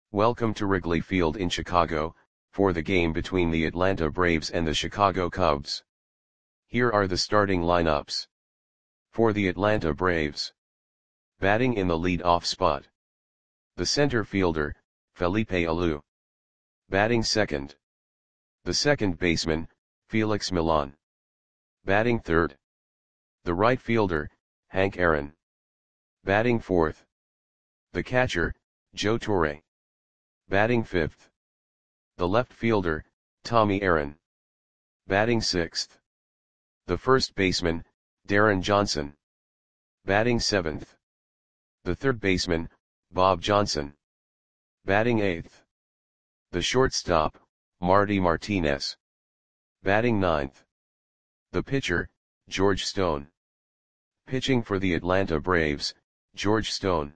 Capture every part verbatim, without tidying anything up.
Welcome to Wrigley Field in Chicago, for the game between the Atlanta Braves and the Chicago Cubs. Here are the starting lineups. For the Atlanta Braves. Batting in the lead-off spot. The center fielder, Felipe Alou. Batting second. The second baseman, Felix Millan. Batting third. The right fielder, Hank Aaron. Batting fourth. The catcher, Joe Torre. Batting fifth. The left fielder, Tommy Aaron. Batting sixth. The first baseman, Darren Johnson. Batting seventh. The third baseman, Bob Johnson. Batting eighth. The shortstop, Marty Martinez. Batting ninth. The pitcher, George Stone. Pitching for the Atlanta Braves, George Stone.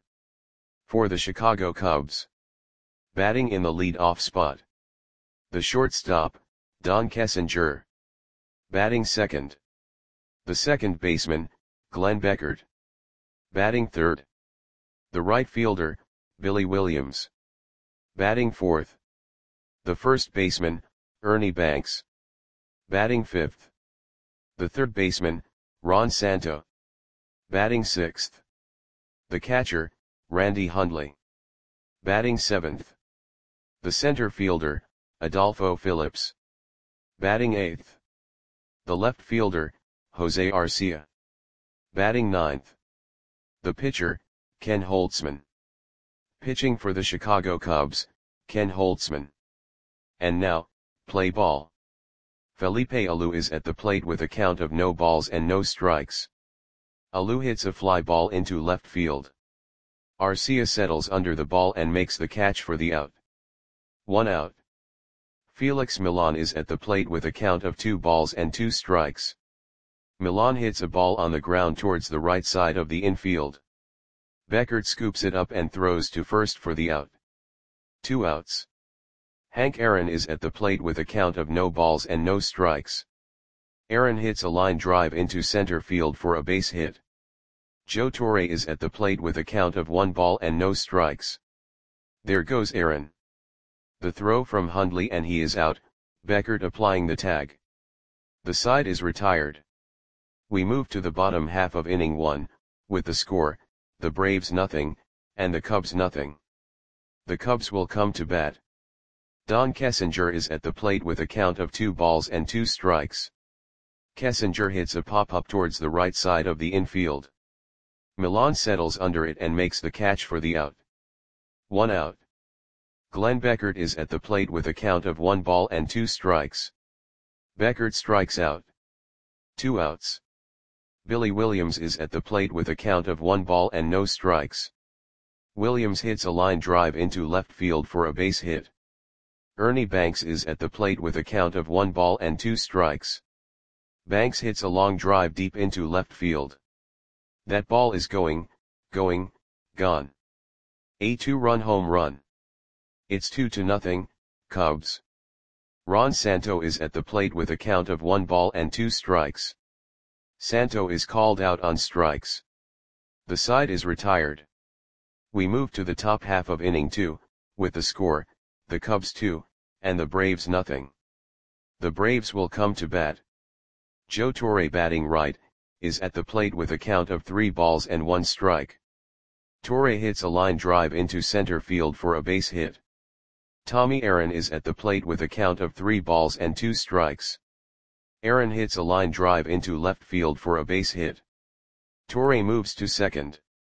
For the Chicago Cubs. Batting in the lead-off spot. The shortstop, Don Kessinger. Batting second. The second baseman, Glenn Beckert. Batting third. The right fielder, Billy Williams. Batting fourth. The first baseman, Ernie Banks. Batting fifth. The third baseman, Ron Santo. Batting sixth. The catcher, Randy Hundley. Batting seventh. The center fielder, Adolfo Phillips. Batting eighth. The left fielder, Jose Arcia. Batting ninth. The pitcher, Ken Holtzman. Pitching for the Chicago Cubs, Ken Holtzman. And now, play ball. Felipe Alou is at the plate with a count of no balls and no strikes. Alou hits a fly ball into left field. Arcia settles under the ball and makes the catch for the out. One out. Felix Millan is at the plate with a count of two balls and two strikes. Millan hits a ball on the ground towards the right side of the infield. Beckert scoops it up and throws to first for the out. Two outs. Hank Aaron is at the plate with a count of no balls and no strikes. Aaron hits a line drive into center field for a base hit. Joe Torre is at the plate with a count of one ball and no strikes. There goes Aaron. The throw from Hundley and he is out, Beckert applying the tag. The side is retired. We move to the bottom half of inning one, with the score, the Braves nothing, and the Cubs nothing. The Cubs will come to bat. Don Kessinger is at the plate with a count of two balls and two strikes. Kessinger hits a pop-up towards the right side of the infield. Millan settles under it and makes the catch for the out. One out. Glenn Beckert is at the plate with a count of one ball and two strikes. Beckert strikes out. Two outs. Billy Williams is at the plate with a count of one ball and no strikes. Williams hits a line drive into left field for a base hit. Ernie Banks is at the plate with a count of one ball and two strikes. Banks hits a long drive deep into left field. That ball is going, going, gone. A two-run home run. It's two to nothing, Cubs. Ron Santo is at the plate with a count of one ball and two strikes. Santo is called out on strikes. The side is retired. We move to the top half of inning two, with the score, the Cubs two, and the Braves nothing. The Braves will come to bat. Joe Torre batting right, is at the plate with a count of three balls and one strike. Torre hits a line drive into center field for a base hit. Tommy Aaron is at the plate with a count of three balls and two strikes. Aaron hits a line drive into left field for a base hit. Torre moves to second.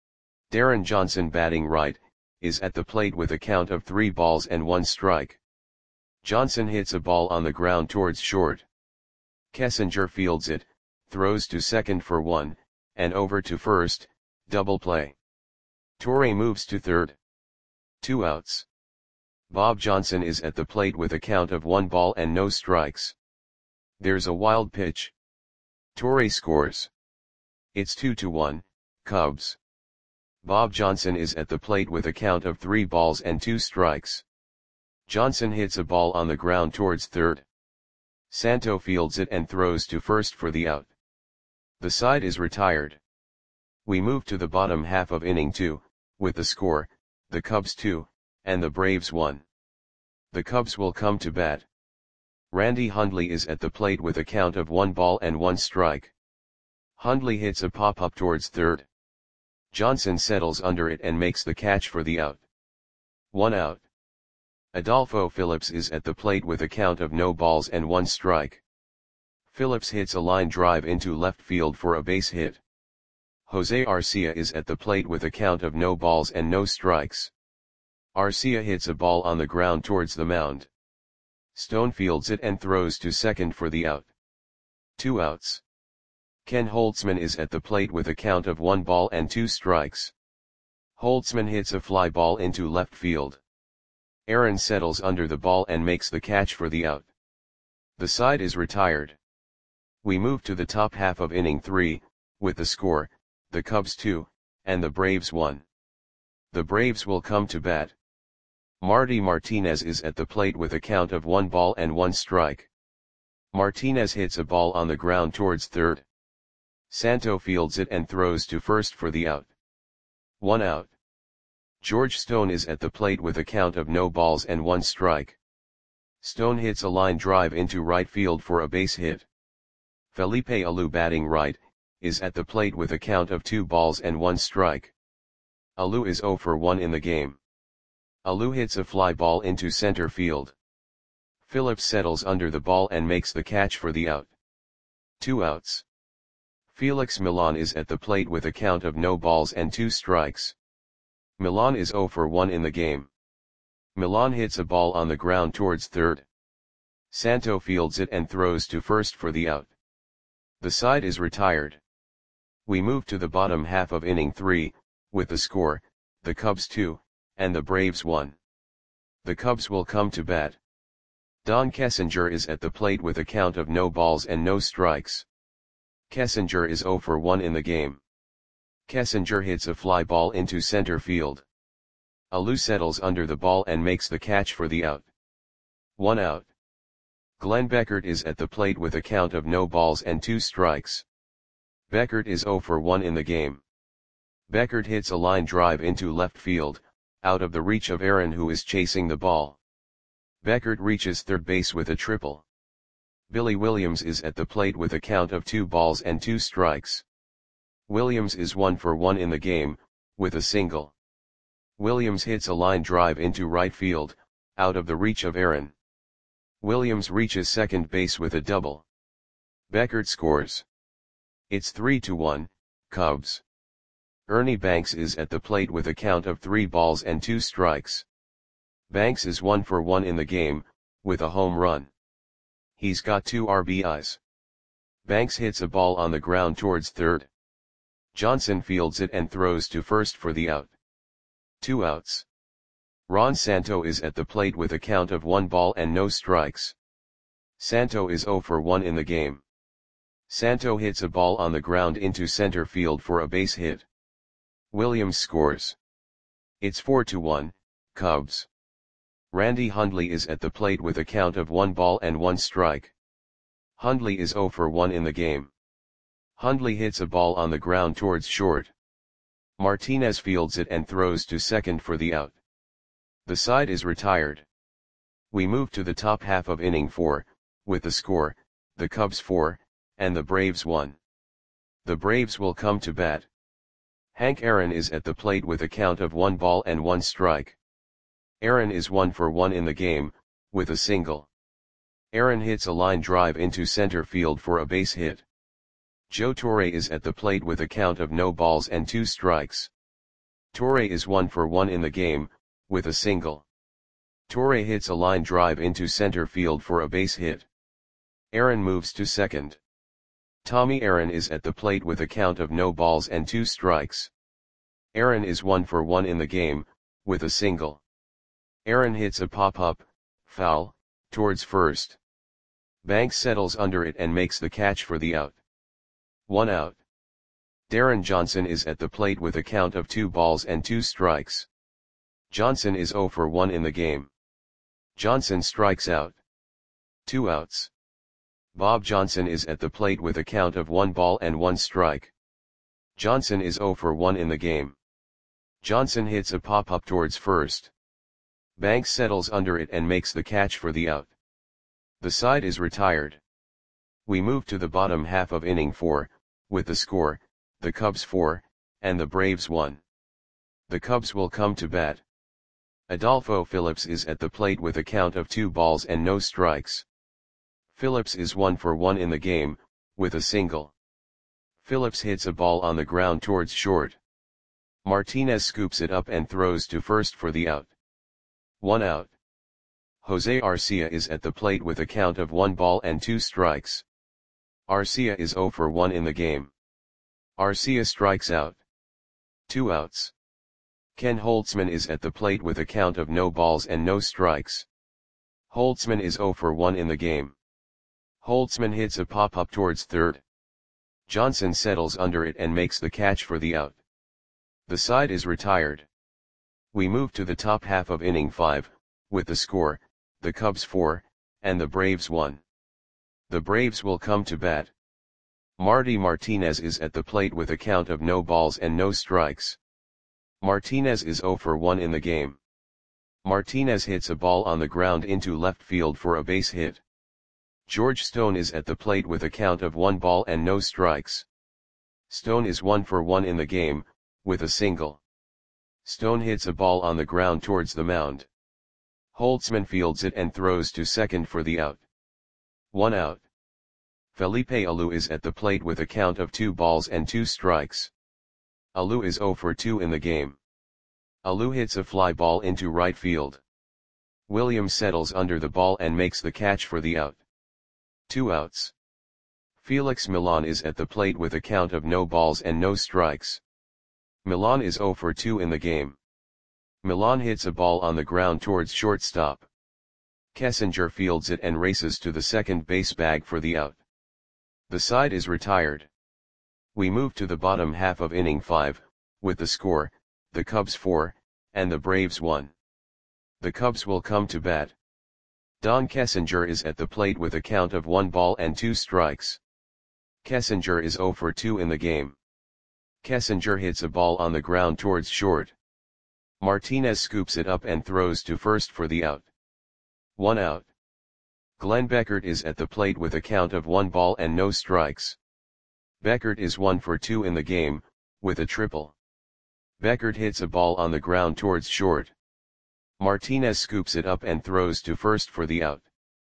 Darren Johnson batting right, is at the plate with a count of three balls and one strike. Johnson hits a ball on the ground towards short. Kessinger fields it, throws to second for one, and over to first, double play. Torre moves to third. Two outs. Bob Johnson is at the plate with a count of one ball and no strikes. There's a wild pitch. Torre scores. It's two to one, Cubs. Bob Johnson is at the plate with a count of three balls and two strikes. Johnson hits a ball on the ground towards third. Santo fields it and throws to first for the out. The side is retired. We move to the bottom half of inning two, with the score, the Cubs two, and the Braves one. The Cubs will come to bat. Randy Hundley is at the plate with a count of one ball and one strike. Hundley hits a pop-up towards third. Johnson settles under it and makes the catch for the out. One out. Adolfo Phillips is at the plate with a count of no balls and one strike. Phillips hits a line drive into left field for a base hit. Jose Arcia is at the plate with a count of no balls and no strikes. Arcia hits a ball on the ground towards the mound. Stone fields it and throws to second for the out. Two outs. Ken Holtzman is at the plate with a count of one ball and two strikes. Holtzman hits a fly ball into left field. Aaron settles under the ball and makes the catch for the out. The side is retired. We move to the top half of inning three, with the score, the Cubs two, and the Braves one. The Braves will come to bat. Marty Martinez is at the plate with a count of one ball and one strike. Martinez hits a ball on the ground towards third. Santo fields it and throws to first for the out. One out. George Stone is at the plate with a count of no balls and one strike. Stone hits a line drive into right field for a base hit. Felipe Alou, batting right, is at the plate with a count of two balls and one strike. Alou is zero for one in the game. Alou hits a fly ball into center field. Phillips settles under the ball and makes the catch for the out. Two outs. Felix Millan is at the plate with a count of no balls and two strikes. Millan is zero for one in the game. Millan hits a ball on the ground towards third. Santo fields it and throws to first for the out. The side is retired. We move to the bottom half of inning three, with the score, the Cubs two, and the Braves one. The Cubs will come to bat. Don Kessinger is at the plate with a count of no balls and no strikes. Kessinger is zero for one in the game. Kessinger hits a fly ball into center field. Alou settles under the ball and makes the catch for the out. One out. Glenn Beckert is at the plate with a count of no balls and two strikes. Beckert is zero for one in the game. Beckert hits a line drive into left field, out of the reach of Aaron, who is chasing the ball. Beckert reaches third base with a triple. Billy Williams is at the plate with a count of two balls and two strikes. Williams is one for one in the game, with a single. Williams hits a line drive into right field, out of the reach of Aaron. Williams reaches second base with a double. Beckert scores. It's three to one, Cubs. Ernie Banks is at the plate with a count of three balls and two strikes. Banks is one for one in the game, with a home run. He's got two R B Is. Banks hits a ball on the ground towards third. Johnson fields it and throws to first for the out. Two outs. Ron Santo is at the plate with a count of one ball and no strikes. Santo is zero for one in the game. Santo hits a ball on the ground into center field for a base hit. Williams scores. It's four to one, Cubs. Randy Hundley is at the plate with a count of one ball and one strike. Hundley is zero for one in the game. Hundley hits a ball on the ground towards short. Martinez fields it and throws to second for the out. The side is retired. We move to the top half of inning four, with the score, the Cubs four, and the Braves one. The Braves will come to bat. Hank Aaron is at the plate with a count of one ball and one strike. Aaron is one for one in the game, with a single. Aaron hits a line drive into center field for a base hit. Joe Torre is at the plate with a count of no balls and two strikes. Torre is one for one in the game, with a single. Torre hits a line drive into center field for a base hit. Aaron moves to second. Tommy Aaron is at the plate with a count of no balls and two strikes. Aaron is one for one in the game, with a single. Aaron hits a pop-up, foul, towards first. Banks settles under it and makes the catch for the out. One out. Darren Johnson is at the plate with a count of two balls and two strikes. Johnson is zero for one in the game. Johnson strikes out. Two outs. Bob Johnson is at the plate with a count of one ball and one strike. Johnson is zero for one in the game. Johnson hits a pop-up towards first. Banks settles under it and makes the catch for the out. The side is retired. We move to the bottom half of inning four, with the score, the Cubs four, and the Braves one. The Cubs will come to bat. Adolfo Phillips is at the plate with a count of two balls and no strikes. Phillips is one for one in the game, with a single. Phillips hits a ball on the ground towards short. Martinez scoops it up and throws to first for the out. One out. Jose Arcia is at the plate with a count of one ball and two strikes. Arcia is zero for one in the game. Arcia strikes out. Two outs. Ken Holtzman is at the plate with a count of no balls and no strikes. Holtzman is zero for one in the game. Holtzman hits a pop-up towards third. Johnson settles under it and makes the catch for the out. The side is retired. We move to the top half of inning five, with the score, the Cubs four, and the Braves one. The Braves will come to bat. Marty Martinez is at the plate with a count of no balls and no strikes. Martinez is zero for one in the game. Martinez hits a ball on the ground into left field for a base hit. George Stone is at the plate with a count of one ball and no strikes. Stone is one for one in the game, with a single. Stone hits a ball on the ground towards the mound. Holtzman fields it and throws to second for the out. One out. Felipe Alou is at the plate with a count of two balls and two strikes. Alou is zero for two in the game. Alou hits a fly ball into right field. Williams settles under the ball and makes the catch for the out. Two outs. Felix Millan is at the plate with a count of no balls and no strikes. Millan is zero for two in the game. Millan hits a ball on the ground towards shortstop. Kessinger fields it and races to the second base bag for the out. The side is retired. We move to the bottom half of inning five, with the score, the Cubs four, and the Braves one. The Cubs will come to bat. Don Kessinger is at the plate with a count of one ball and two strikes. Kessinger is zero for two in the game. Kessinger hits a ball on the ground towards short. Martinez scoops it up and throws to first for the out. One out. Glenn Beckert is at the plate with a count of one ball and no strikes. Beckert is one for two in the game, with a triple. Beckert hits a ball on the ground towards short. Martinez scoops it up and throws to first for the out.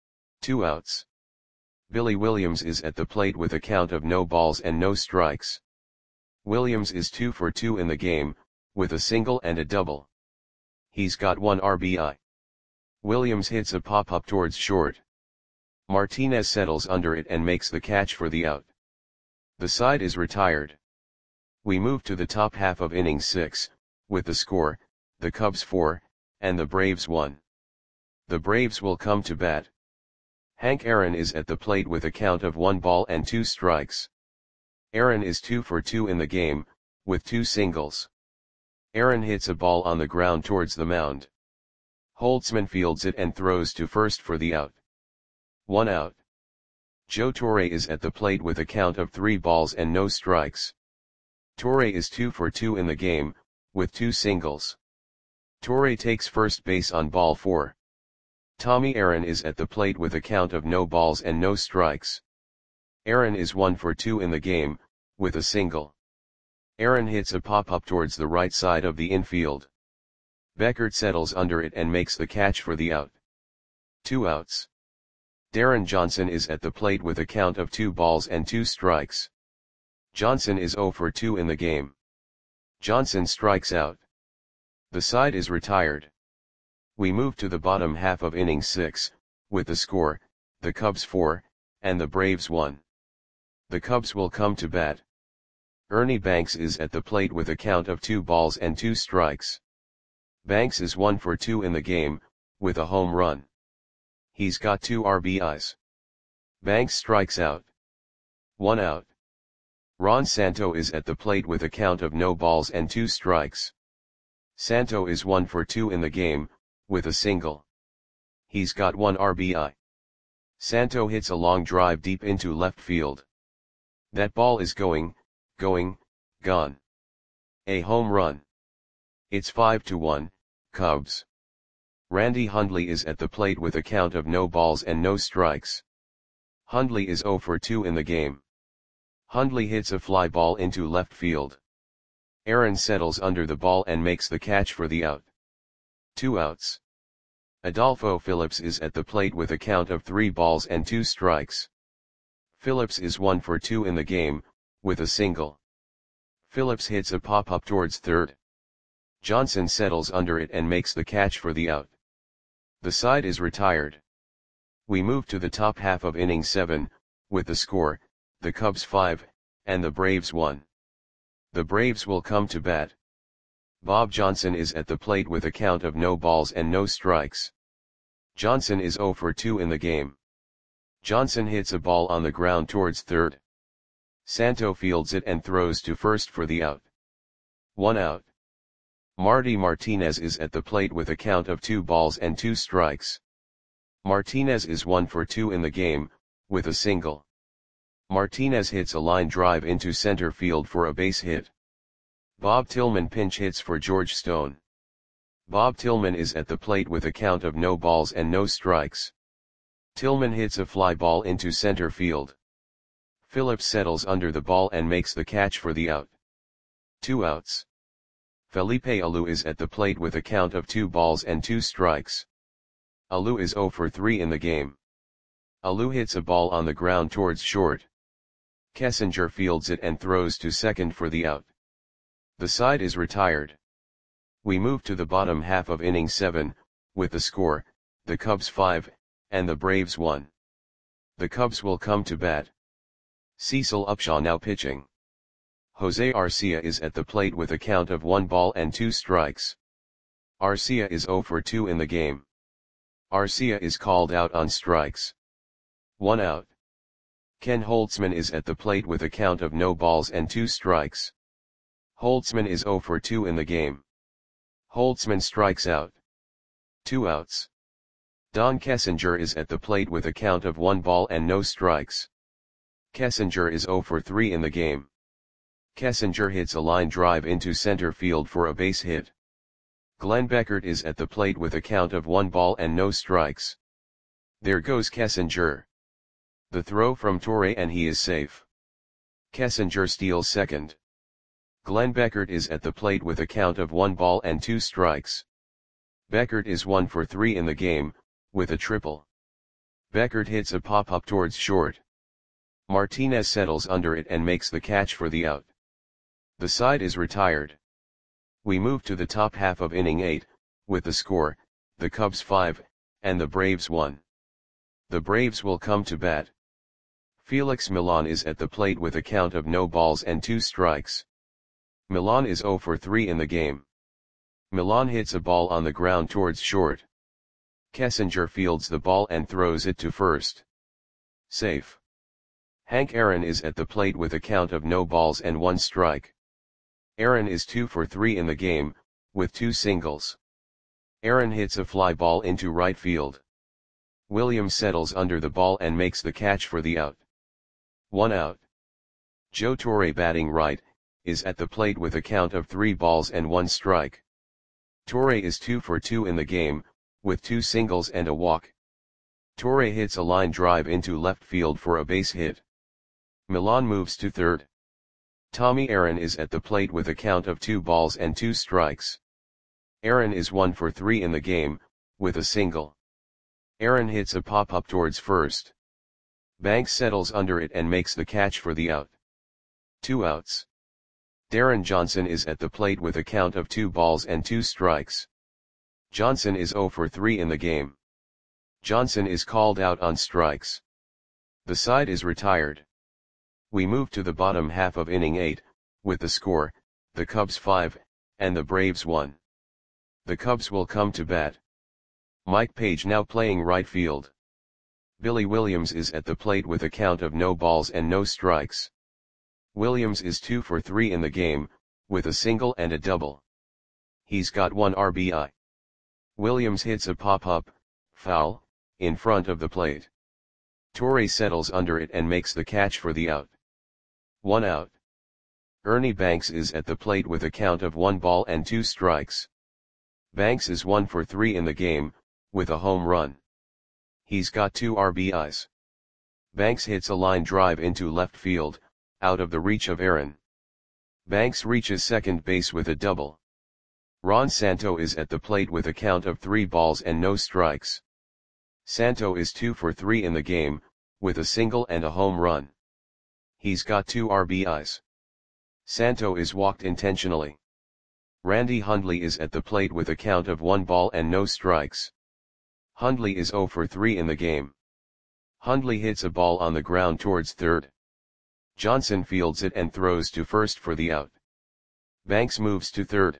Two outs. Billy Williams is at the plate with a count of no balls and no strikes. Williams is two for two in the game, with a single and a double. He's got one R B I. Williams hits a pop-up towards short. Martinez settles under it and makes the catch for the out. The side is retired. We move to the top half of inning six, with the score, the Cubs four, and the Braves one. The Braves will come to bat. Hank Aaron is at the plate with a count of one ball and two strikes. Aaron is two for two in the game, with two singles. Aaron hits a ball on the ground towards the mound. Holtzman fields it and throws to first for the out. One out. Joe Torre is at the plate with a count of three balls and no strikes. Torre is two for two in the game, with two singles. Torre takes first base on ball four. Tommy Aaron is at the plate with a count of no balls and no strikes. Aaron is one for two in the game, with a single. Aaron hits a pop-up towards the right side of the infield. Beckert settles under it and makes the catch for the out. Two outs. Darren Johnson is at the plate with a count of two balls and two strikes. Johnson is zero for two in the game. Johnson strikes out. The side is retired. We move to the bottom half of inning six, with the score, the Cubs four, and the Braves one. The Cubs will come to bat. Ernie Banks is at the plate with a count of two balls and two strikes. Banks is one for two in the game, with a home run. He's got two R B Is. Banks strikes out. One out. Ron Santo is at the plate with a count of no balls and two strikes. Santo is one for two in the game, with a single. He's got one R B I. Santo hits a long drive deep into left field. That ball is going, going, gone. A home run. It's five to one, Cubs. Randy Hundley is at the plate with a count of no balls and no strikes. Hundley is zero for two in the game. Hundley hits a fly ball into left field. Aaron settles under the ball and makes the catch for the out. Two outs. Adolfo Phillips is at the plate with a count of three balls and two strikes. Phillips is one for two in the game, with a single. Phillips hits a pop-up towards third. Johnson settles under it and makes the catch for the out. The side is retired. We move to the top half of inning seven, with the score, the Cubs five, and the Braves one. The Braves will come to bat. Bob Johnson is at the plate with a count of no balls and no strikes. Johnson is zero for two in the game. Johnson hits a ball on the ground towards third. Santo fields it and throws to first for the out. One out. Marty Martinez is at the plate with a count of two balls and two strikes. Martinez is one for two in the game, with a single. Martinez hits a line drive into center field for a base hit. Bob Tillman pinch hits for George Stone. Bob Tillman is at the plate with a count of no balls and no strikes. Tillman hits a fly ball into center field. Phillips settles under the ball and makes the catch for the out. Two outs. Felipe Alou is at the plate with a count of two balls and two strikes. Alou is zero for three in the game. Alou hits a ball on the ground towards short. Kessinger fields it and throws to second for the out. The side is retired. We move to the bottom half of inning seven, with the score, the Cubs five, and the Braves one. The Cubs will come to bat. Cecil Upshaw now pitching. Jose Arcia is at the plate with a count of one ball and two strikes. Arcia is zero for two in the game. Arcia is called out on strikes. One out. Ken Holtzman is at the plate with a count of no balls and two strikes. Holtzman is zero for two in the game. Holtzman strikes out. Two outs. Don Kessinger is at the plate with a count of one ball and no strikes. Kessinger is zero for three in the game. Kessinger hits a line drive into center field for a base hit. Glenn Beckert is at the plate with a count of one ball and no strikes. There goes Kessinger. The throw from Torre and he is safe. Kessinger steals second. Glenn Beckert is at the plate with a count of one ball and two strikes. Beckert is one for three in the game, with a triple. Beckert hits a pop-up towards short. Martinez settles under it and makes the catch for the out. The side is retired. We move to the top half of inning eight, with the score, the Cubs five, and the Braves one. The Braves will come to bat. Felix Millan is at the plate with a count of no balls and two strikes. Millan is zero for three in the game. Millan hits a ball on the ground towards short. Kessinger fields the ball and throws it to first. Safe. Hank Aaron is at the plate with a count of no balls and one strike. Aaron is two for three in the game, with two singles. Aaron hits a fly ball into right field. Williams settles under the ball and makes the catch for the out. One out. Joe Torre, batting right, is at the plate with a count of three balls and one strike. Torre is two for two in the game, with two singles and a walk. Torre hits a line drive into left field for a base hit. Millan moves to third. Tommy Aaron is at the plate with a count of two balls and two strikes. Aaron is one for three in the game, with a single. Aaron hits a pop-up towards first. Banks settles under it and makes the catch for the out. Two outs. Darren Johnson is at the plate with a count of two balls and two strikes. Johnson is zero for three in the game. Johnson is called out on strikes. The side is retired. We move to the bottom half of inning eight, with the score, the Cubs five, and the Braves one. The Cubs will come to bat. Mike Page now playing right field. Billy Williams is at the plate with a count of no balls and no strikes. Williams is two for three in the game, with a single and a double. He's got one R B I. Williams hits a pop-up, foul, in front of the plate. Torre settles under it and makes the catch for the out. One out. Ernie Banks is at the plate with a count of one ball and two strikes. Banks is one for three in the game, with a home run. He's got two R B Is. Banks hits a line drive into left field, out of the reach of Aaron. Banks reaches second base with a double. Ron Santo is at the plate with a count of three balls and no strikes. Santo is two for three in the game, with a single and a home run. He's got two R B Is. Santo is walked intentionally. Randy Hundley is at the plate with a count of one ball and no strikes. Hundley is zero for three in the game. Hundley hits a ball on the ground towards third. Johnson fields it and throws to first for the out. Banks moves to third.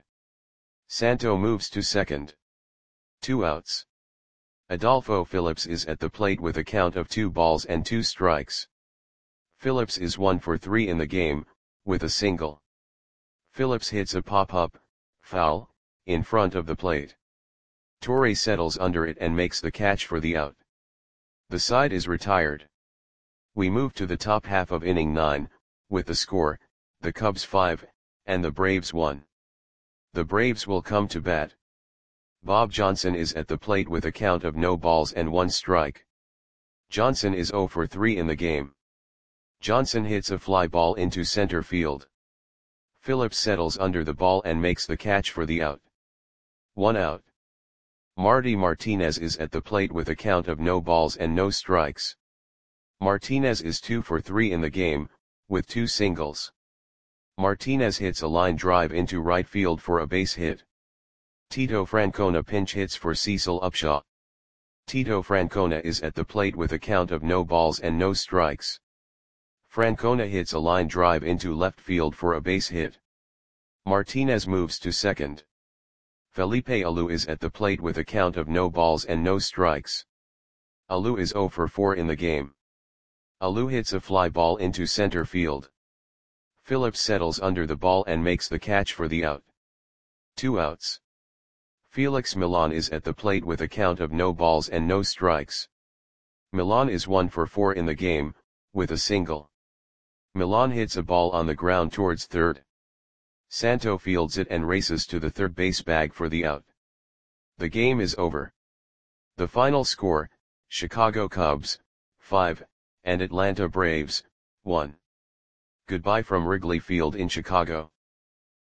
Santo moves to second. Two outs. Adolfo Phillips is at the plate with a count of two balls and two strikes. Phillips is one for three in the game, with a single. Phillips hits a pop-up, foul, in front of the plate. Torre settles under it and makes the catch for the out. The side is retired. We move to the top half of inning nine, with the score, the Cubs five, and the Braves one. The Braves will come to bat. Bob Johnson is at the plate with a count of no balls and one strike. Johnson is zero for three in the game. Johnson hits a fly ball into center field. Phillips settles under the ball and makes the catch for the out. One out. Marty Martinez is at the plate with a count of no balls and no strikes. Martinez is two for three in the game, with two singles. Martinez hits a line drive into right field for a base hit. Tito Francona pinch hits for Cecil Upshaw. Tito Francona is at the plate with a count of no balls and no strikes. Francona hits a line drive into left field for a base hit. Martinez moves to second. Felipe Alou is at the plate with a count of no balls and no strikes. Alou is zero for four in the game. Alou hits a fly ball into center field. Phillips settles under the ball and makes the catch for the out. Two outs. Felix Milan is at the plate with a count of no balls and no strikes. Milan is one for four in the game, with a single. Milan hits a ball on the ground towards third. Santo fields it and races to the third base bag for the out. The game is over. The final score, Chicago Cubs, five, and Atlanta Braves, one. Goodbye from Wrigley Field in Chicago.